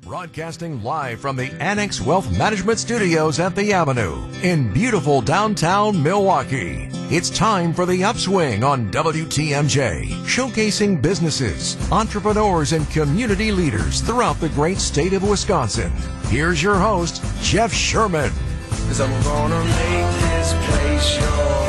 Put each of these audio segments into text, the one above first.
Broadcasting live from the Annex Wealth Management Studios at the Avenue in beautiful downtown Milwaukee. It's time for The Upswing on WTMJ, showcasing businesses, entrepreneurs, and community leaders throughout the great state of Wisconsin. Here's your host, Jeff Sherman. 'Cause I'm gonna make this place your home.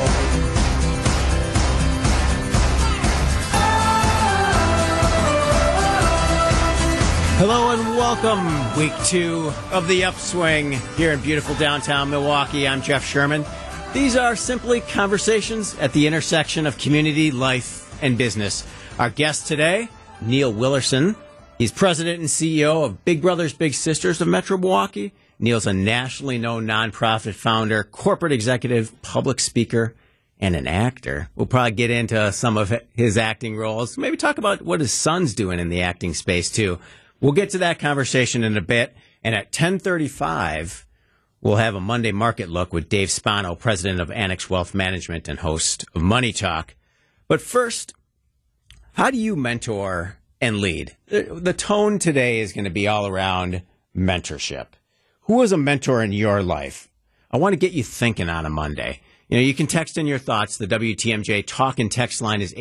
Hello and welcome. Week 2 of The Upswing here in beautiful downtown Milwaukee. I'm Jeff Sherman. These are simply conversations at the intersection of community, life, and business. Our guest today, Neil Willerson. He's president and CEO of Big Brothers Big Sisters of Metro Milwaukee. Neil's a nationally known nonprofit founder, corporate executive, public speaker, and an actor. We'll probably get into some of his acting roles. Maybe talk about what his son's doing in the acting space, too. We'll get to that conversation in a bit. And at 10:35, we'll have a Monday Market Look with Dave Spano, president of Annex Wealth Management and host of Money Talk. But first, how do you mentor and lead? The tone today is going to be all around mentorship. Who was a mentor in your life? I want to get you thinking on a Monday. You know, you can text in your thoughts. The WTMJ talk and text line is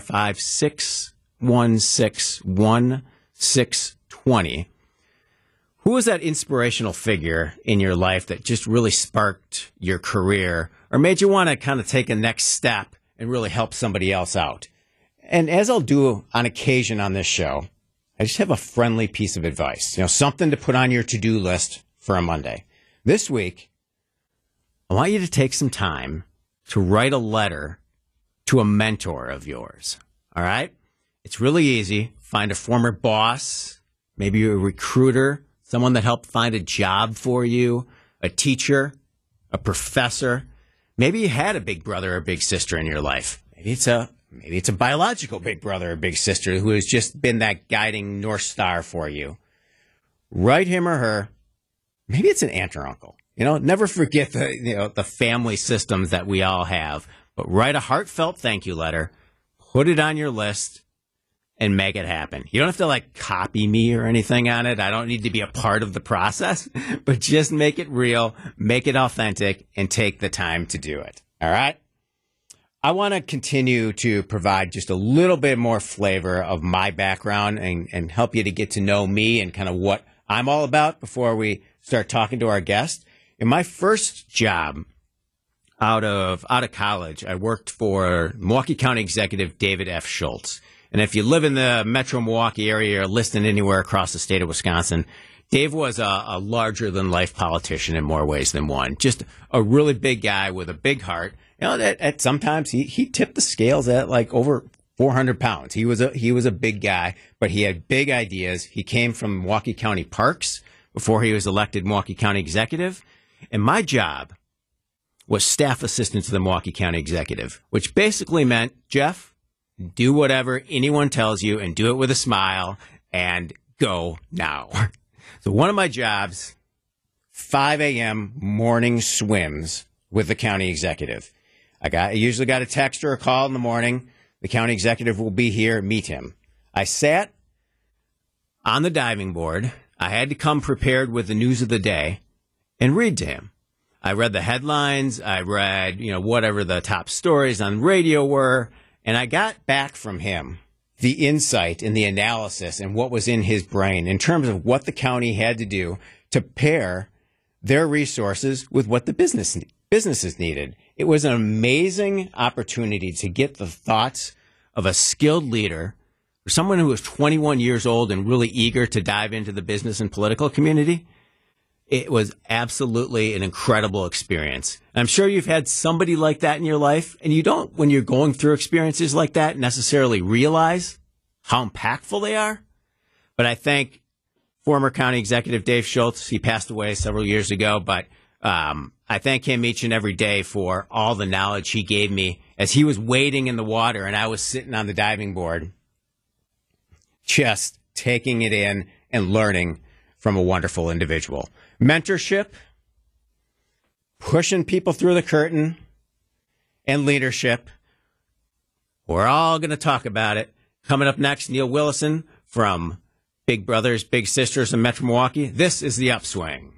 855-616-1620. Who was that inspirational figure in your life that just really sparked your career or made you want to kind of take a next step and really help somebody else out? And as I'll do on occasion on this show, I just have a friendly piece of advice, something to put on your to-do list for a Monday. This week, I want you to take some time to write a letter to a mentor of yours. All right? It's really easy. Find a former boss, maybe a recruiter, someone that helped find a job for you, a teacher, a professor. Maybe you had a big brother or big sister in your life. Maybe it's a biological big brother or big sister who has just been that guiding North Star for you. Write him or her. Maybe it's an aunt or uncle. Never forget the family systems that we all have. But write a heartfelt thank you letter, put it on your list, and make it happen. You don't have to copy me or anything on it. I don't need to be a part of the process, but just make it real, make it authentic, and take the time to do it. All right? I want to continue to provide just a little bit more flavor of my background and help you to get to know me and kind of what I'm all about before we start talking to our guest. In my first job out of college, I worked for Milwaukee County Executive David F. Schultz. And if you live in the Metro Milwaukee area or listening anywhere across the state of Wisconsin, Dave was a larger-than-life politician in more ways than one. Just a really big guy with a big heart. At sometimes he tipped the scales at over 400 pounds. He was a big guy, but he had big ideas. He came from Milwaukee County Parks before he was elected Milwaukee County Executive. And my job was staff assistant to the Milwaukee County Executive, which basically meant, Jeff, do whatever anyone tells you and do it with a smile and go now. So one of my jobs, 5 a.m. morning swims with the county executive. I usually got a text or a call in the morning. The county executive will be here. Meet him. I sat on the diving board. I had to come prepared with the news of the day and read to him. I read the headlines. I read, whatever the top stories on radio were. And I got back from him the insight and the analysis and what was in his brain in terms of what the county had to do to pair their resources with what the businesses needed. It was an amazing opportunity to get the thoughts of a skilled leader, or someone who was 21 years old and really eager to dive into the business and political community. It was absolutely an incredible experience. I'm sure you've had somebody like that in your life, and you don't, when you're going through experiences like that, necessarily realize how impactful they are. But I thank former county executive Dave Schultz. He passed away several years ago, but I thank him each and every day for all the knowledge he gave me as he was wading in the water and I was sitting on the diving board, just taking it in and learning from a wonderful individual. Mentorship, pushing people through the curtain, and leadership. We're all going to talk about it. Coming up next, Neil Willerson from big brothers, big sisters in Metro Milwaukee. This is The Upswing.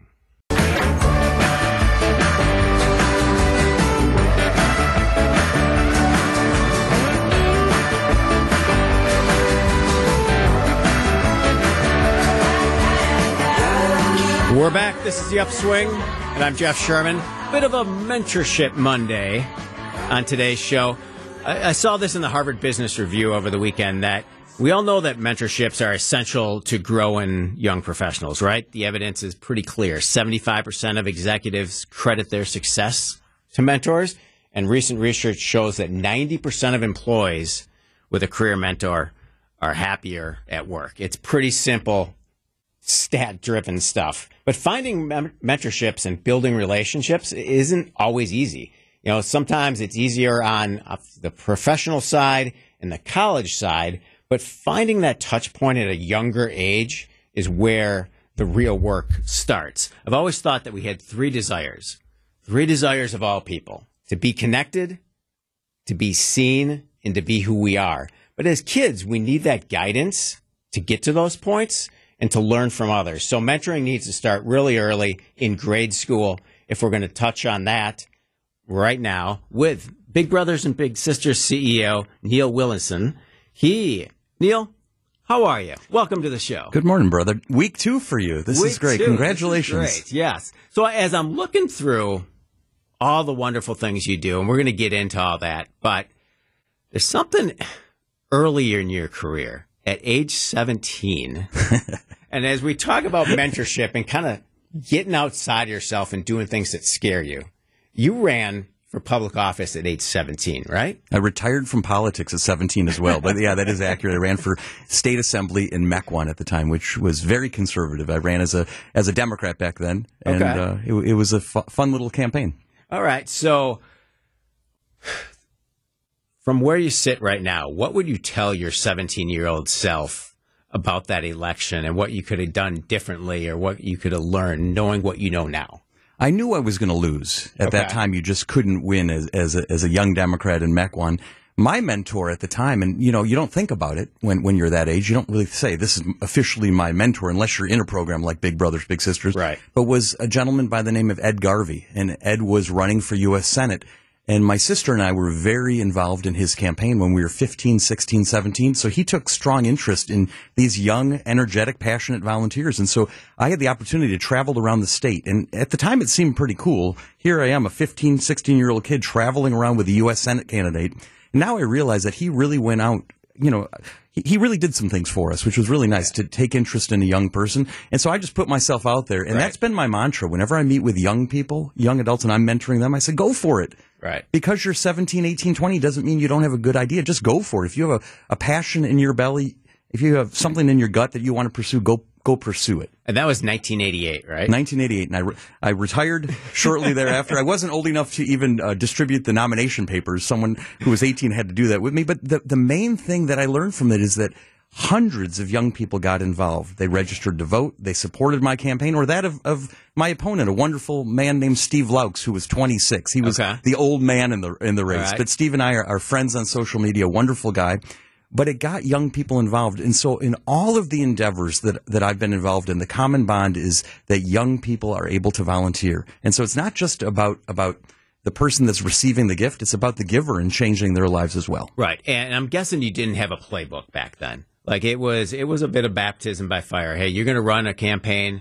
We're back. This is The Upswing, and I'm Jeff Sherman. Bit of a Mentorship Monday on today's show. I saw this in the Harvard Business Review over the weekend that we all know that mentorships are essential to growing young professionals, right? The evidence is pretty clear. 75% of executives credit their success to mentors, and recent research shows that 90% of employees with a career mentor are happier at work. It's pretty simple, stat-driven stuff. But finding mentorships and building relationships isn't always easy. You know, sometimes it's easier on the professional side and the college side, but finding that touch point at a younger age is where the real work starts. I've always thought that we had three desires of all people: to be connected, to be seen, and to be who we are. But as kids, we need that guidance to get to those points and to learn from others. So mentoring needs to start really early in grade school if we're going to touch on that right now with Big Brothers and Big Sisters CEO Neil Willinson. Neil, how are you? Welcome to the show. Good morning, brother. Week 2 for you. This is great. Congratulations. This is great. Yes. So as I'm looking through all the wonderful things you do, and we're going to get into all that, but there's something earlier in your career at age 17. And as we talk about mentorship and kind of getting outside yourself and doing things that scare you, you ran for public office at age 17, right? I retired from politics at 17 as well. But yeah, that is accurate. I ran for state assembly in Mequon at the time, which was very conservative. I ran as a Democrat back then. And it was a fun little campaign. All right. So from where you sit right now, what would you tell your 17-year-old self about that election and what you could have done differently or what you could have learned knowing what you know now? I knew I was going to lose. At that time, you just couldn't win as a young Democrat in Mequon. My mentor at the time, and you don't think about it when you're that age. You don't really say this is officially my mentor unless you're in a program like Big Brothers, Big Sisters. Right. But was a gentleman by the name of Ed Garvey, and Ed was running for U.S. Senate. And my sister and I were very involved in his campaign when we were 15, 16, 17. So he took strong interest in these young, energetic, passionate volunteers. And so I had the opportunity to travel around the state. And at the time, it seemed pretty cool. Here I am, a 15, 16-year-old kid traveling around with a U.S. Senate candidate. And now I realize that he really went out, he really did some things for us, which was really nice to take interest in a young person. And so I just put myself out there. And that's been my mantra. Whenever I meet with young people, young adults, and I'm mentoring them, I say, go for it. Right. Because you're 17, 18, 20 doesn't mean you don't have a good idea. Just go for it. If you have a passion in your belly, if you have something in your gut that you want to pursue, go pursue it. And that was 1988, right? 1988. And I retired shortly thereafter. I wasn't old enough to even distribute the nomination papers. Someone who was 18 had to do that with me. But the main thing that I learned from it is that hundreds of young people got involved. They registered to vote. They supported my campaign or that of my opponent, a wonderful man named Steve Laux, who was 26. He was the old man in the race. Right. But Steve and I are friends on social media, wonderful guy. But it got young people involved. And so in all of the endeavors that I've been involved in, the common bond is that young people are able to volunteer. And so it's not just about the person that's receiving the gift. It's about the giver and changing their lives as well. Right. And I'm guessing you didn't have a playbook back then. Like it was a bit of baptism by fire. Hey, you're going to run a campaign,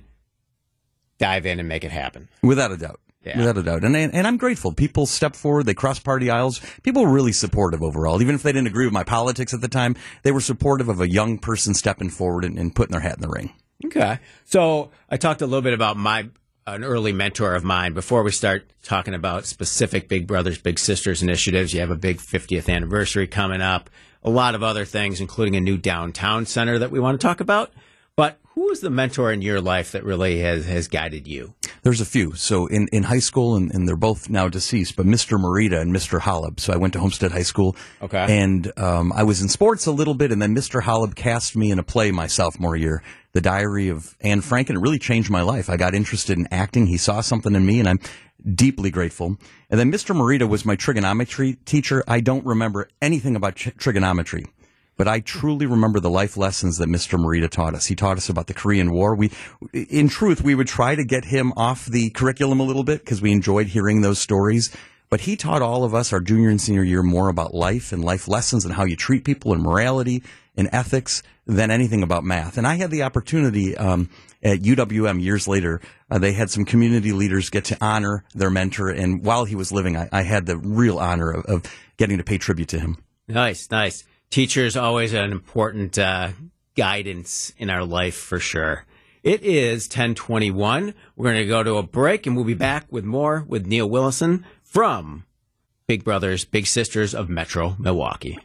dive in and make it happen. Without a doubt. Yeah. Without a doubt. And I'm grateful. People step forward. They cross party aisles. People were really supportive overall. Even if they didn't agree with my politics at the time, they were supportive of a young person stepping forward and putting their hat in the ring. Okay. So I talked a little bit about an early mentor of mine. Before we start talking about specific Big Brothers, Big Sisters initiatives, you have a big 50th anniversary coming up, a lot of other things, including a new downtown center that we want to talk about. But who is the mentor in your life that really has guided you? There's a few. So in high school, and they're both now deceased, but Mr. Morita and Mr. Holub. So I went to Homestead High School. Okay. And I was in sports a little bit, and then Mr. Holub cast me in a play my sophomore year, The Diary of Anne Frank, and it really changed my life. I got interested in acting. He saw something in me, and I'm deeply grateful. And then Mr. Morita was my trigonometry teacher. I don't remember anything about trigonometry. But I truly remember the life lessons that Mr. Morita taught us. He taught us about the Korean War. In truth, we would try to get him off the curriculum a little bit because we enjoyed hearing those stories. But he taught all of us, our junior and senior year, more about life and life lessons and how you treat people and morality and ethics than anything about math. And I had the opportunity at UWM years later. They had some community leaders get to honor their mentor. And while he was living, I had the real honor of getting to pay tribute to him. Nice, nice. Teachers always an important guidance in our life for sure. It is 10:21. We're going to go to a break, and we'll be back with more with Neil Willison from Big Brothers Big Sisters of Metro Milwaukee.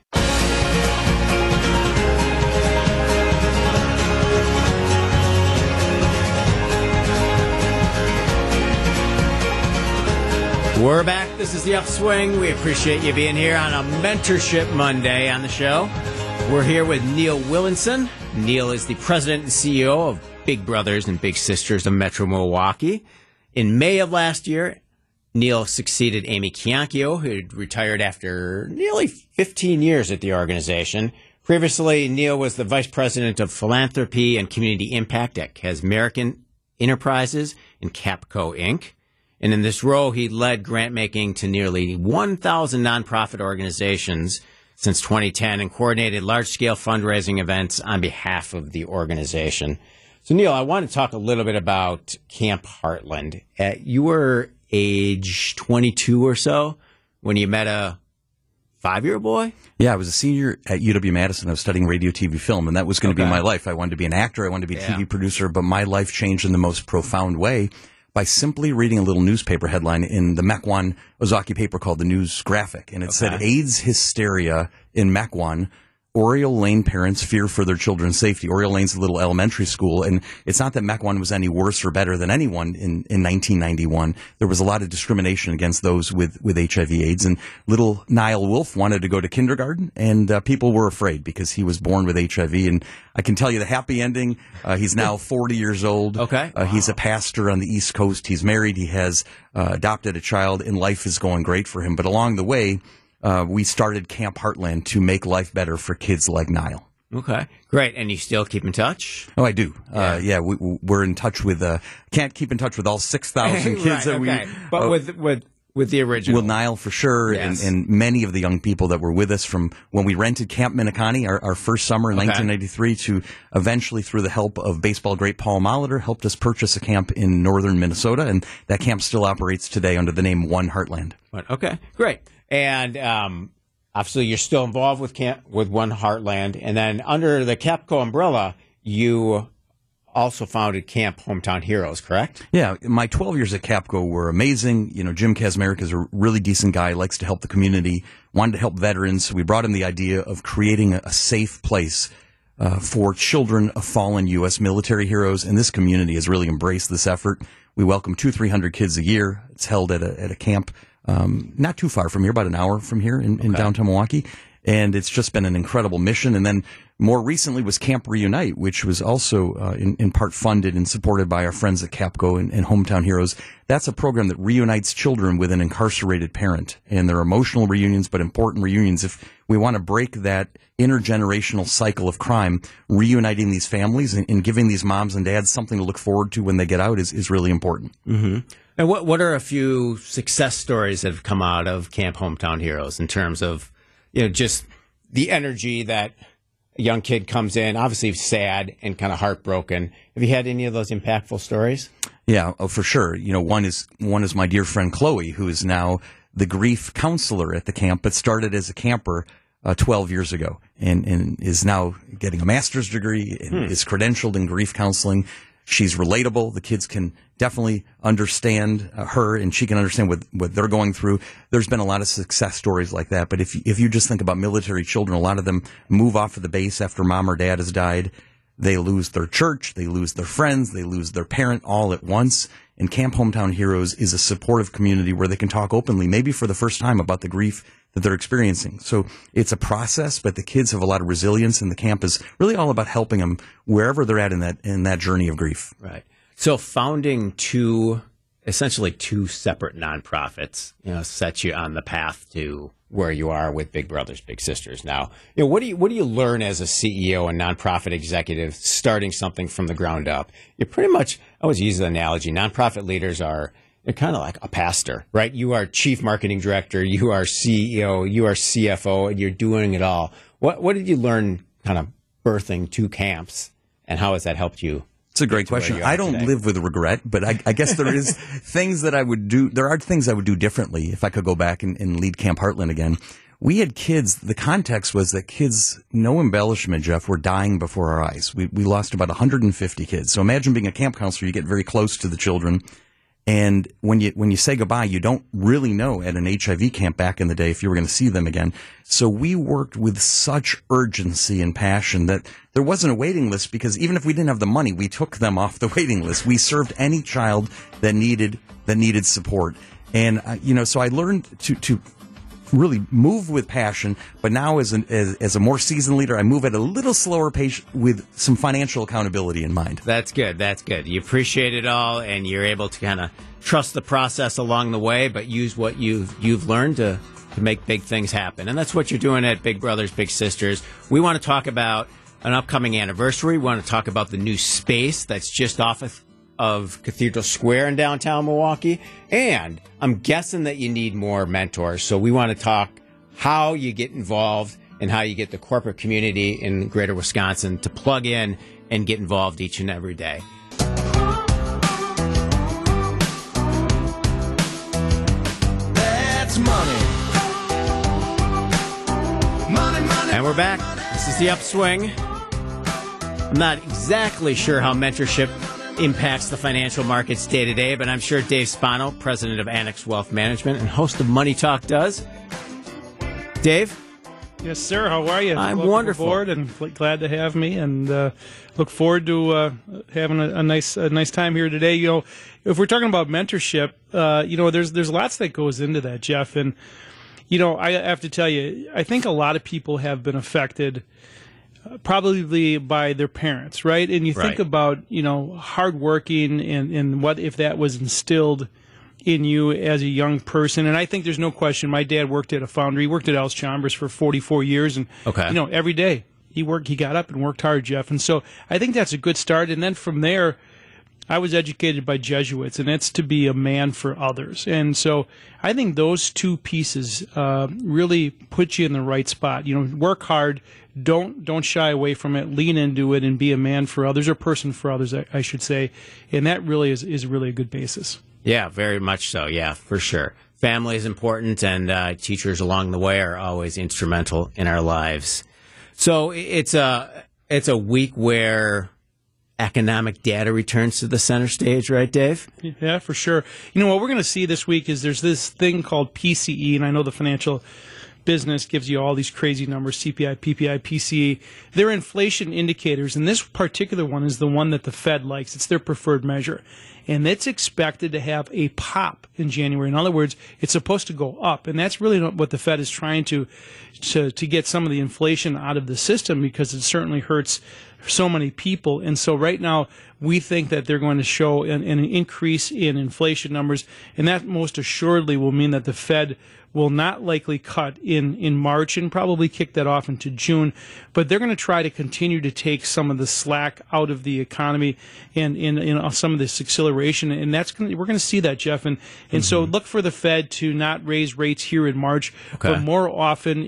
We're back. This is The Upswing. We appreciate you being here on a Mentorship Monday on the show. We're here with Neil Willison. Neil is the president and CEO of Big Brothers and Big Sisters of Metro Milwaukee. In May of last year, Neil succeeded Amy Kiankio, who had retired after nearly 15 years at the organization. Previously, Neil was the vice president of philanthropy and community impact at American Enterprises and Capco Inc. And in this role, he led grant making to nearly 1,000 nonprofit organizations since 2010 and coordinated large-scale fundraising events on behalf of the organization. So, Neil, I want to talk a little bit about Camp Heartland. You were age 22 or so when you met a 5-year-old boy? Yeah, I was a senior at UW-Madison. I was studying radio, TV, film, and that was going to be my life. I wanted to be an actor. I wanted to be a TV producer, but my life changed in the most profound way by simply reading a little newspaper headline in the Mequon Ozaukee paper called the News Graphic. And it said, AIDS hysteria in Mequon. Oriole Lane parents fear for their children's safety. Oriole Lane's a little elementary school, and it's not that Mequon was any worse or better than anyone in 1991. There was a lot of discrimination against those with HIV/AIDS, and little Niall Wolf wanted to go to kindergarten, and people were afraid because he was born with HIV. And I can tell you the happy ending. He's now 40 years old. Okay. He's a pastor on the East Coast. He's married. He has adopted a child, and life is going great for him. But along the way, we started Camp Heartland to make life better for kids like Niall. Okay, great. And you still keep in touch? Oh, I do. We're in touch with. Can't keep in touch with all 6,000 kids that we. But with the original, with Niall for sure, yes. and many of the young people that were with us from when we rented Camp Minneconne our first summer in 1993 to eventually, through the help of baseball great Paul Molitor, helped us purchase a camp in northern Minnesota, and that camp still operates today under the name One Heartland. Okay, great. And obviously, you're still involved with One Heartland, and then under the Capco umbrella, you also founded Camp Hometown Heroes, correct? Yeah, my 12 years at Capco were amazing. You know, Jim Kazmarek is a really decent guy, likes to help the community, wanted to help veterans. So we brought him the idea of creating a safe place for children of fallen U.S. military heroes, and this community has really embraced this effort. We welcome 200-300 kids a year. It's held at a camp not too far from here, about an hour from here in downtown Milwaukee. And it's just been an incredible mission. And then more recently was Camp Reunite, which was also in part funded and supported by our friends at Capco and Hometown Heroes. That's a program that reunites children with an incarcerated parent. And they're emotional reunions, but important reunions. If we want to break that intergenerational cycle of crime, reuniting these families and giving these moms and dads something to look forward to when they get out is really important. Mm-hmm. And what are a few success stories that have come out of Camp Hometown Heroes in terms of, you know, just the energy that a young kid comes in, obviously sad and kind of heartbroken. Have you had any of those impactful stories? Yeah, for sure. You know, one is my dear friend Chloe, who is now the grief counselor at the camp, but started as a camper 12 years ago and is now getting a master's degree and is credentialed in grief counseling. She's relatable. The kids can definitely understand her, and she can understand what they're going through. There's been a lot of success stories like that. But if you just think about military children, a lot of them move off of the base after mom or dad has died. They lose their church, they lose their friends, they lose their parent all at once. And Camp Hometown Heroes is a supportive community where they can talk openly, maybe for the first time, about the grief that they're experiencing. So it's a process, but the kids have a lot of resilience, and the camp is really all about helping them wherever they're at in that journey of grief. Right. So founding two essentially two separate nonprofits, set you on the path to where you are with Big Brothers Big Sisters. Now, what do you learn as a CEO and nonprofit executive starting something from the ground up? You pretty much, I always use the analogy, nonprofit leaders are kind of like a pastor, right? You are chief marketing director, you are CEO, you are CFO, and you're doing it all. What did you learn kind of birthing two camps, and how has that helped you? It's a great question. I don't live with regret, but I guess there is things that I would do. There are things I would do differently if I could go back and lead Camp Heartland again. We had kids. The context was that kids, no embellishment, Jeff, were dying before our eyes. We lost about 150 kids. So imagine being a camp counselor. You get very close to the children. And when you say goodbye, you don't really know at an HIV camp back in the day if you were going to see them again. So we worked with such urgency and passion that there wasn't a waiting list, because even if we didn't have the money, we took them off the waiting list. We served any child that needed support. And so I learned to really move with passion, but now as a more seasoned leader, I move at a little slower pace with some financial accountability in mind. That's good. That's good. You appreciate it all, and you're able to kind of trust the process along the way, but use what you've learned to make big things happen. And that's what you're doing at Big Brothers Big Sisters. We want to talk about an upcoming anniversary. We want to talk about the new space that's just off of Cathedral Square in downtown Milwaukee. And I'm guessing that you need more mentors. So we want to talk how you get involved and how you get the corporate community in greater Wisconsin to plug in and get involved each and every day. That's money. Money. And we're back. This is The Upswing. I'm not exactly sure how mentorship impacts the financial markets day to day, but I'm sure Dave Spano, president of Annex Wealth Management and host of Money Talk, does. Dave? Yes, sir. How are you? I'm Welcome wonderful. Aboard, and glad to have me, and look forward to having a nice time here today. If we're talking about mentorship, there's lots that goes into that, Jeff, and I have to tell you, I think a lot of people have been affected probably by their parents, right? And you think about, hardworking and what if that was instilled in you as a young person. And I think there's no question. My dad worked at a foundry. He worked at Al's Chambers for 44 years. And, every day he got up and worked hard, Jeff. And so I think that's a good start. And then from there, I was educated by Jesuits, and that's to be a man for others. And so I think those two pieces really put you in the right spot. Work hard, don't shy away from it, lean into it, and be a man for others, or person for others, I should say. And that really is really a good basis. Yeah, very much so. Yeah, for sure. Family is important, and teachers along the way are always instrumental in our lives. So it's a week where economic data returns to the center stage, right, Dave? Yeah, for sure. What we're going to see this week is there's this thing called PCE, and I know the financial business gives you all these crazy numbers, CPI, PPI, PCE. They're inflation indicators, and this particular one is the one that the Fed likes. It's their preferred measure. And it's expected to have a pop in January. In other words, it's supposed to go up. And that's really what the Fed is trying to get some of the inflation out of the system, because it certainly hurts so many people. And so right now, we think that they're going to show an increase in inflation numbers. And that most assuredly will mean that the Fed will not likely cut in March and probably kick that off into June. But they're going to try to continue to take some of the slack out of the economy and in some of this acceleration. And we're going to see that, Jeff. And so look for the Fed to not raise rates here in March, but more often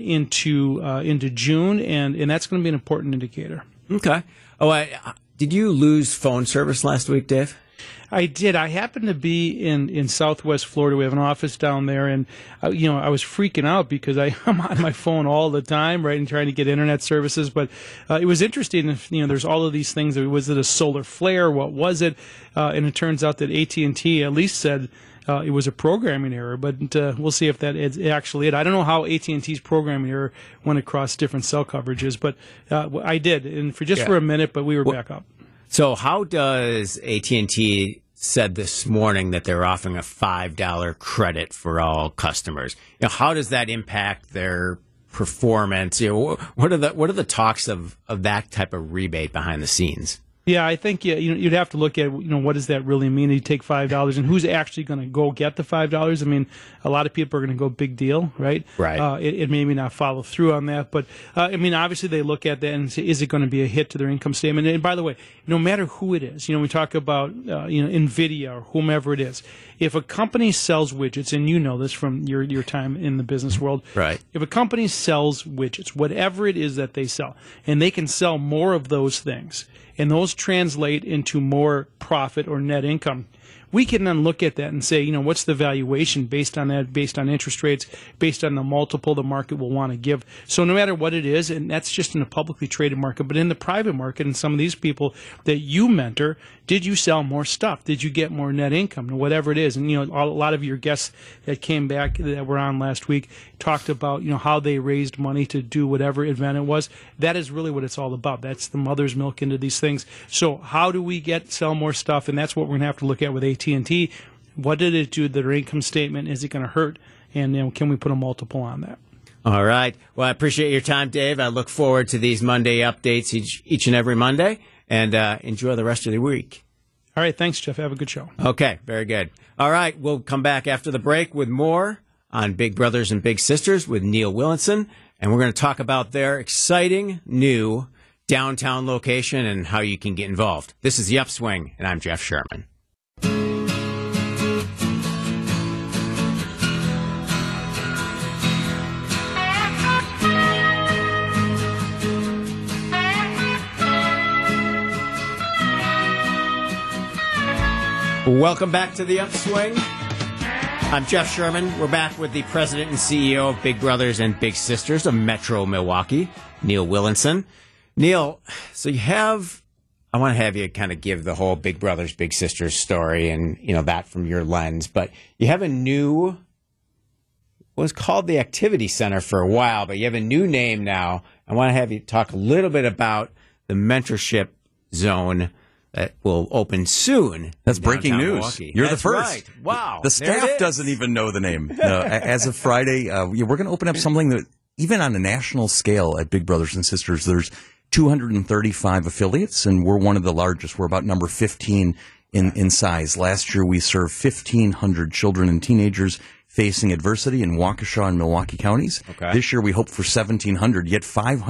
into June. And that's going to be an important indicator. Okay. Oh, did you lose phone service last week, Dave? I did. I happened to be in Southwest Florida. We have an office down there, and I was freaking out because I'm on my phone all the time, right, and trying to get internet services. But it was interesting. There's all of these things. Was it a solar flare? What was it? And it turns out that AT&T at least said it was a programming error, but we'll see if that is actually it. I don't know how AT&T's programming error went across different cell coverages, but I did, and for a minute, but we were back up. So how does AT&T said this morning that they're offering a $5 credit for all customers? How does that impact their performance? What are the talks of that type of rebate behind the scenes? Yeah, I think you'd have to look at what does that really mean? You take $5 and who's actually going to go get the $5? I mean, a lot of people are going to go big deal, right? Right. It maybe not follow through on that, but I mean, obviously they look at that and say, is it going to be a hit to their income statement? And by the way, no matter who it is, we talk about Nvidia or whomever it is. If a company sells widgets, and you know this from your time in the business world, Right. If a company sells widgets, whatever it is that they sell, and they can sell more of those things, and those translate into more profit or net income, we can then look at that and say, what's the valuation based on that, based on interest rates, based on the multiple the market will want to give. So no matter what it is, and that's just in a publicly traded market, but in the private market, and some of these people that you mentor, did you sell more stuff? Did you get more net income? Whatever it is. And, a lot of your guests that came back that were on last week talked about, how they raised money to do whatever event it was. That is really what it's all about. That's the mother's milk into these things. So how do we sell more stuff? And that's what we're going to have to look at with AT&T. What did it do to their income statement? Is it going to hurt? And can we put a multiple on that? All right. Well, I appreciate your time, Dave. I look forward to these Monday updates each and every Monday, and enjoy the rest of the week. All right. Thanks, Jeff. Have a good show. Okay. Very good. All right. We'll come back after the break with more on Big Brothers and Big Sisters with Neil Willinson, and we're going to talk about their exciting new downtown location and how you can get involved. This is The Upswing, and I'm Jeff Sherman. Welcome back to The Upswing. I'm Jeff Sherman. We're back with the president and CEO of Big Brothers and Big Sisters of Metro Milwaukee, Neil Willinson. Neil, so I want to have you kind of give the whole Big Brothers, Big Sisters story and, that from your lens. But you have a new, was called the Activity Center for a while, but you have a new name now. I want to have you talk a little bit about the mentorship zone that will open soon. That's breaking news. Milwaukee. You're That's the first. Right. Wow. The staff doesn't even know the name. As of Friday, we're going to open up something that, even on a national scale at Big Brothers and Sisters, there's 235 affiliates, and we're one of the largest. We're about number 15 in size. Last year, we served 1,500 children and teenagers facing adversity in Waukesha and Milwaukee counties. Okay. This year, we hope for 1,700, yet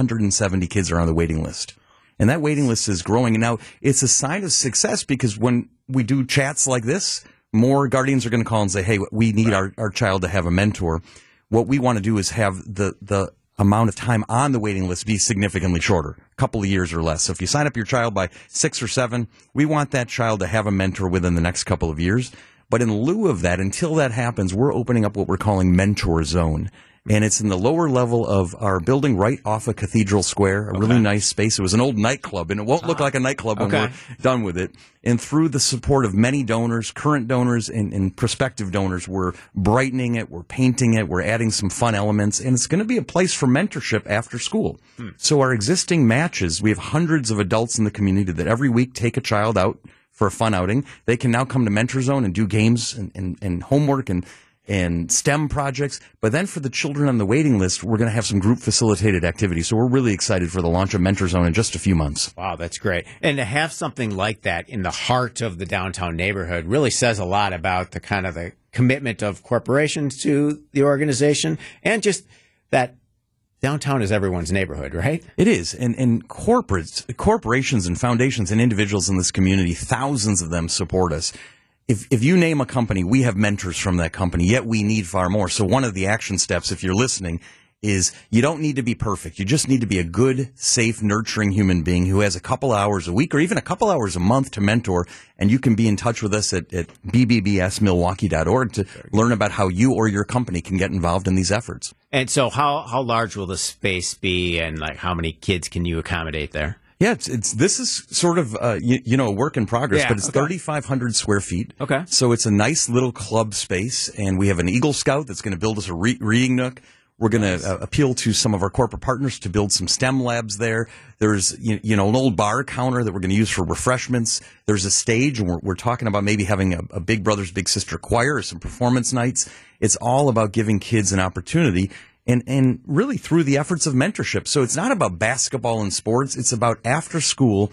570 kids are on the waiting list. And that waiting list is growing. And now it's a sign of success because when we do chats like this, more guardians are going to call and say, hey, we need our child to have a mentor. What we want to do is have the amount of time on the waiting list be significantly shorter, a couple of years or less. So if you sign up your child by 6 or 7, we want that child to have a mentor within the next couple of years. But in lieu of that, until that happens, we're opening up what we're calling Mentor Zone. And it's in the lower level of our building right off of Cathedral Square, a really nice space. It was an old nightclub, and it won't look like a nightclub when we're done with it. And through the support of many donors, current donors and prospective donors, we're brightening it, we're painting it, we're adding some fun elements, and it's going to be a place for mentorship after school. So our existing matches, we have hundreds of adults in the community that every week take a child out for a fun outing. They can now come to Mentor Zone and do games and homework and STEM projects. But then for the children on the waiting list, we're going to have some group facilitated activities. So we're really excited for the launch of Mentor Zone in just a few months. Wow, that's great. And to have something like that in the heart of the downtown neighborhood really says a lot about the kind of the commitment of corporations to the organization, and just that downtown is everyone's neighborhood, right? It is. And corporations and foundations and individuals in this community, thousands of them support us. If you name a company, we have mentors from that company, yet we need far more. So one of the action steps, if you're listening, is you don't need to be perfect. You just need to be a good, safe, nurturing human being who has a couple hours a week or even a couple hours a month to mentor. And you can be in touch with us at bbbsmilwaukee.org to learn about how you or your company can get involved in these efforts. And so how large will the space be, and like how many kids can you accommodate there? Yeah, this is sort of a work in progress, but it's 3,500 square feet. Okay. So it's a nice little club space, and we have an Eagle Scout that's going to build us a reading nook. We're going to appeal to some of our corporate partners to build some STEM labs there. There's an old bar counter that we're going to use for refreshments. There's a stage, and we're talking about maybe having a Big Brothers Big Sister choir or some performance nights. It's all about giving kids an opportunity. And really through the efforts of mentorship. So it's not about basketball and sports. It's about after school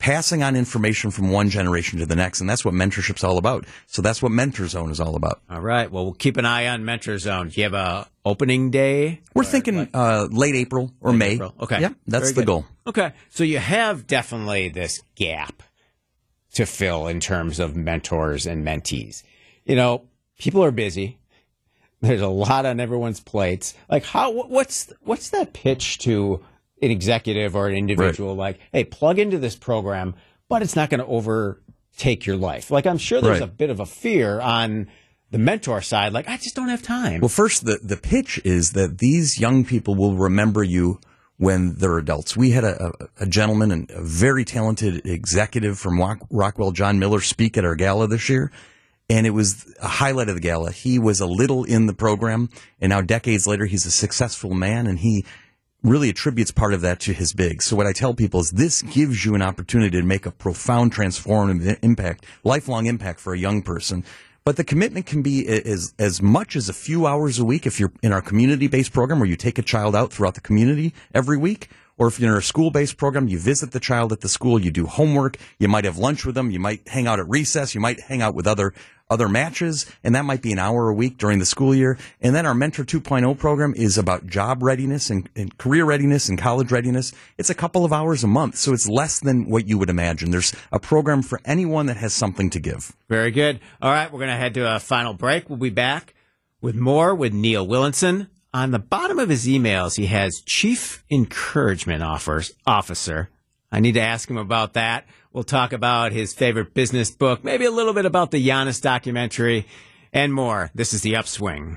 passing on information from one generation to the next, and that's what mentorship's all about. So that's what Mentor Zone is all about. All right. Well, we'll keep an eye on Mentor Zone. Do you have a opening day? We're thinking late April or May. April. Okay. Yeah, that's Very the good. goal. Okay. So you have definitely this gap to fill in terms of mentors and mentees. You know, people are busy. There's a lot on everyone's plates. Like, what's that pitch to an executive or an individual? Like, hey, plug into this program, but it's not going to overtake your life. Like, I'm sure there's a bit of a fear on the mentor side. Like, I just don't have time. Well, first, the pitch is that these young people will remember you when they're adults. We had a gentleman, and a very talented executive from Rockwell, John Miller, speak at our gala this year. And it was a highlight of the gala. He was a little in the program, and now decades later, he's a successful man, and he really attributes part of that to his big. So what I tell people is this gives you an opportunity to make a profound transformative impact, lifelong impact for a young person. But the commitment can be as much as a few hours a week if you're in our community-based program where you take a child out throughout the community every week. Or if you're in a school-based program, you visit the child at the school, you do homework, you might have lunch with them, you might hang out at recess, you might hang out with other matches, and that might be an hour a week during the school year. And then our Mentor 2.0 program is about job readiness and career readiness and college readiness. It's a couple of hours a month, so it's less than what you would imagine. There's a program for anyone that has something to give. Very good. All right, we're going to head to a final break. We'll be back with more with Neil Willinson. On the bottom of his emails, he has Chief Encouragement Officer. I need to ask him about that. We'll talk about his favorite business book, maybe a little bit about the Giannis documentary, and more. This is The Upswing.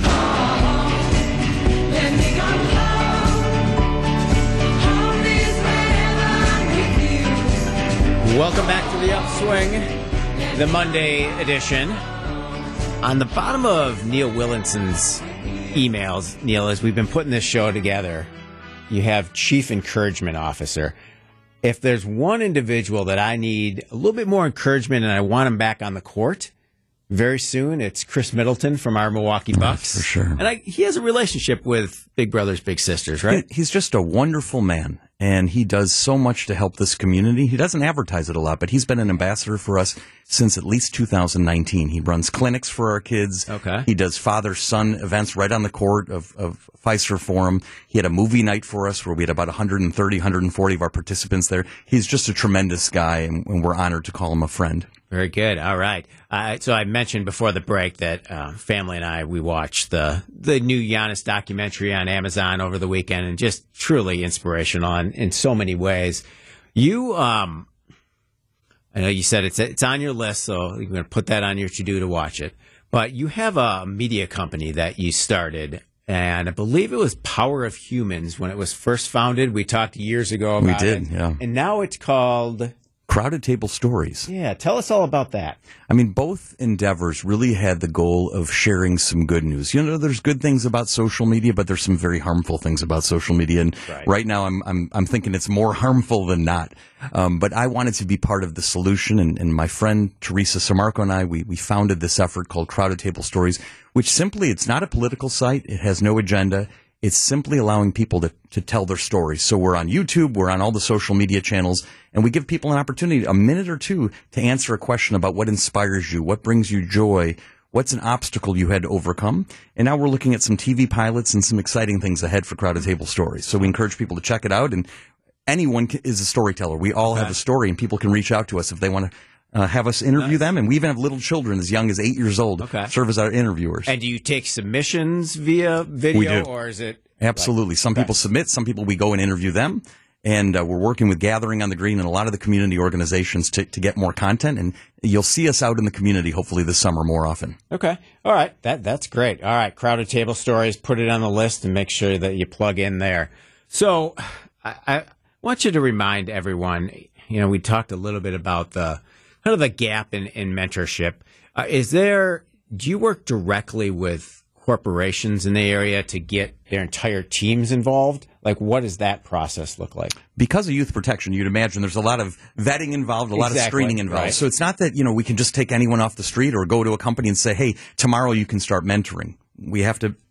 Welcome back to The Upswing, the Monday edition. On the bottom of Neil Willinson's emails, Neil, as we've been putting this show together, you have Chief Encouragement Officer. If there's one individual that I need a little bit more encouragement and I want him back on the court very soon, it's Chris Middleton from our Milwaukee Bucks. For sure. And he has a relationship with Big Brothers Big Sisters, right? He's just a wonderful man, and he does so much to help this community. He doesn't advertise it a lot, but he's been an ambassador for us since at least 2019. He runs clinics for our kids. Okay. He does father-son events right on the court of Fiserv Forum. He had a movie night for us where we had about 130, 140 of our participants there. He's just a tremendous guy, and we're honored to call him a friend. Very good. All right. So I mentioned before the break that family and I, we watched the new Giannis documentary on Amazon over the weekend, and just truly inspirational in so many ways. You, I know you said it's on your list, so you're going to put that on your to-do to watch it. But you have a media company that you started, and I believe it was Power of Humans when it was first founded. We talked years ago about it. We did, yeah. And now it's called Crowded Table Stories. Yeah, tell us all about that. I mean, both endeavors really had the goal of sharing some good news. You know, there's good things about social media, but there's some very harmful things about social media. And right now, I'm thinking it's more harmful than not. But I wanted to be part of the solution, and my friend Teresa Samarco and I, we founded this effort called Crowded Table Stories, which simply, it's not a political site. It has no agenda. It's simply allowing people to tell their stories. So we're on YouTube, we're on all the social media channels, and we give people an opportunity, a minute or two, to answer a question about what inspires you, what brings you joy, what's an obstacle you had to overcome. And now we're looking at some TV pilots and some exciting things ahead for Crowded Table Stories. So we encourage people to check it out, and anyone is a storyteller. We all have a story, and people can reach out to us if they want to have us interview them, and we even have little children as young as 8 years old serve as our interviewers. And do you take submissions via video, we do. Or is it? Absolutely. Some people submit, some people we go and interview them, and we're working with Gathering on the Green and a lot of the community organizations to get more content, and you'll see us out in the community hopefully this summer more often. Okay. All right. That's great. All right. Crowded Table Stories, put it on the list and make sure that you plug in there. So I want you to remind everyone, you know, we talked a little bit about the kind of the gap in mentorship. Do you work directly with corporations in the area to get their entire teams involved? Like, what does that process look like? Because of youth protection, you'd imagine there's a lot of vetting involved, a lot of screening involved. Right. So it's not that, you know, we can just take anyone off the street or go to a company and say, hey, tomorrow you can start mentoring. We have to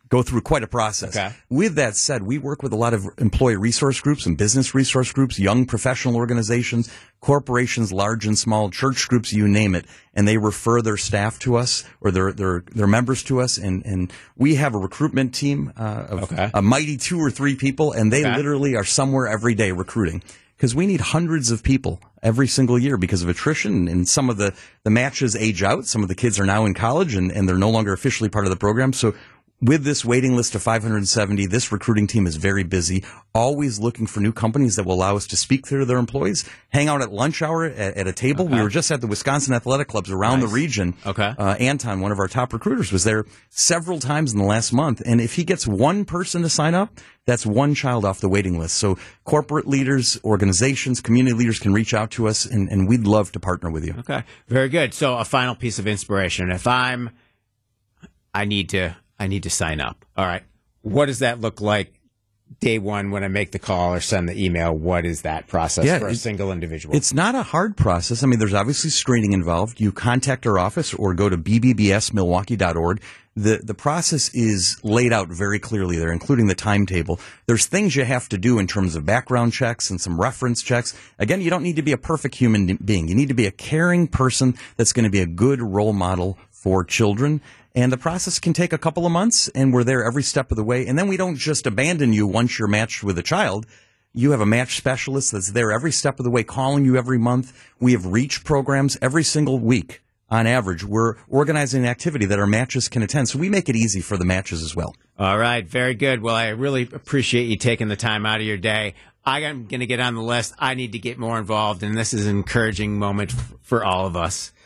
go through quite a process. Okay. With that said, we work with a lot of employee resource groups and business resource groups, young professional organizations, corporations, large and small, church groups, you name it, and they refer their staff to us or their members to us, and we have a recruitment team of a mighty 2 or 3 people, and they literally are somewhere every day recruiting. Because we need hundreds of people every single year because of attrition, and some of the matches age out. Some of the kids are now in college, and they're no longer officially part of the program. So with this waiting list of 570, this recruiting team is very busy, always looking for new companies that will allow us to speak to their employees, hang out at lunch hour at a table. We were just at the Wisconsin Athletic Clubs around the region. Anton, one of our top recruiters, was there several times in the last month. And if he gets one person to sign up, that's one child off the waiting list. So corporate leaders, organizations, community leaders can reach out to us, and we'd love to partner with you. Okay. Very good. So a final piece of inspiration. If I need to sign up. All right. What does that look like day one when I make the call or send the email? What is that process for a single individual? It's not a hard process. I mean, there's obviously screening involved. You contact our office or go to bbbsmilwaukee.org. The process is laid out very clearly there, including the timetable. There's things you have to do in terms of background checks and some reference checks. Again, you don't need to be a perfect human being. You need to be a caring person that's going to be a good role model for children. And the process can take a couple of months, and we're there every step of the way. And then we don't just abandon you once you're matched with a child. You have a match specialist that's there every step of the way, calling you every month. We have reach programs every single week. On average, we're organizing an activity that our matches can attend, so we make it easy for the matches as well. All right, very good. Well, I really appreciate you taking the time out of your day. I'm going to get on the list. I need to get more involved, and this is an encouraging moment for all of us.